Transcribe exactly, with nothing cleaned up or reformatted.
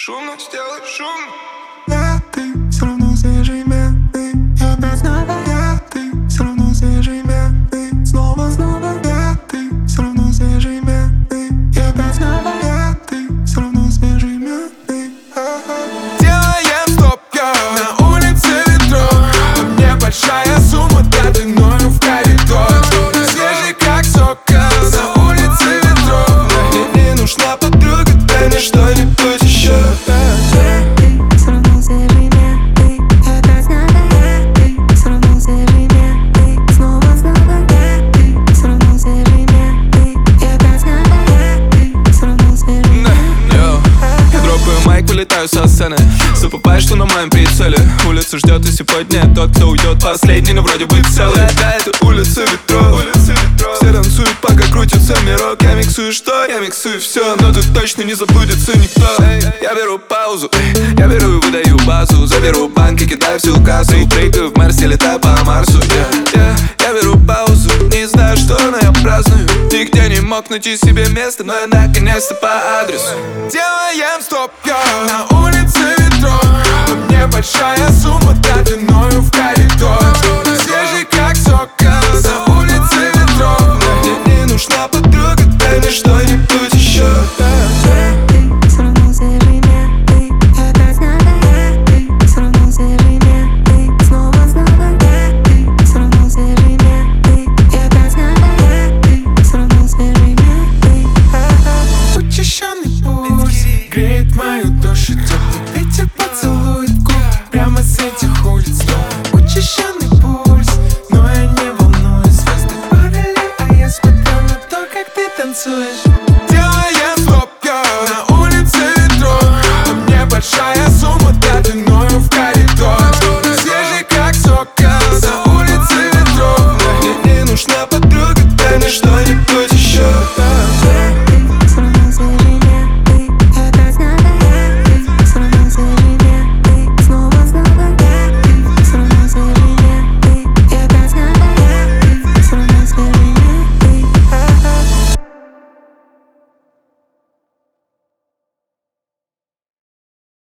Шумно, сделай шумно. Я, ты, все равно свежий мятный. Я опять снова я, ты, все равно свежий мятный. Снова, снова я, ты, все равно свежий мятный. Я опять снова я, ты, все равно свежий мятный. Делаем стоп, я на улице ветров. А мне большая сумма, да ты ноль в коридор. Свежий как сок, на улице ветров. Мне не нужна подруга, дай мне что-нибудь еще. Вылетаю со сцены, забывай, что на моем прицеле. Улица ждет, и сегодня тот, кто уйдет последний, но вроде бы целый. Да, это улица ветров. Все танцуют, пока крутится мирок. Я миксую что? Я миксую все, но тут точно не забудется никто. Я беру паузу, я беру и выдаю базу. Заберу банк и кидаю всю кассу. Прыгаю в Марсе, летаю по Марсу. yeah, yeah. Я беру паузу, не знаю что, но я праздную. Нигде не мог найти себе место, но я наконец-то по адресу. Делаем стоп, я на улице ветров. А мне большая сумма, да ты ноль в коридор. Свежий как сок, на улице ветров. Мне не нужна подруга, дай мне что-нибудь еще. Учащенный пульс греет мою душу, теплый